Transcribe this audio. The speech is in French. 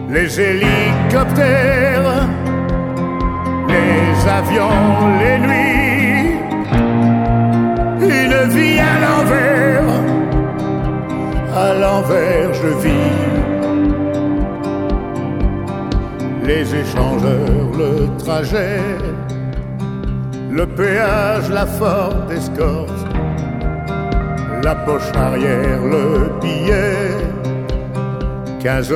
les hélicoptères, les avions, les nuits, une vie à l'envers je vis. Les échangeurs, le trajet, le péage, la forte escorte, la poche arrière, le billet, 15